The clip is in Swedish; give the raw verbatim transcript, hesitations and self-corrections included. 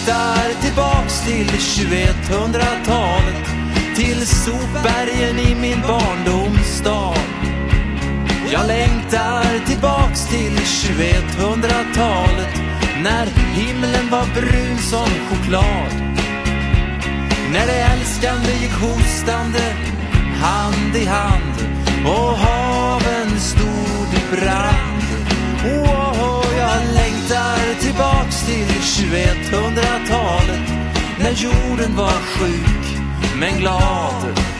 längtar tillbaks till tjugoetthundratalet, till sopbergen i min barndomsstad. Jag längtar tillbaks till tjugoetthundratalet, när himlen var brun som choklad, när det älskande gick hostande hand i hand och haven stod i brand. Åh, jag längtar tillbaks till tjugoetthundratalet, när jorden var sjuk men glad.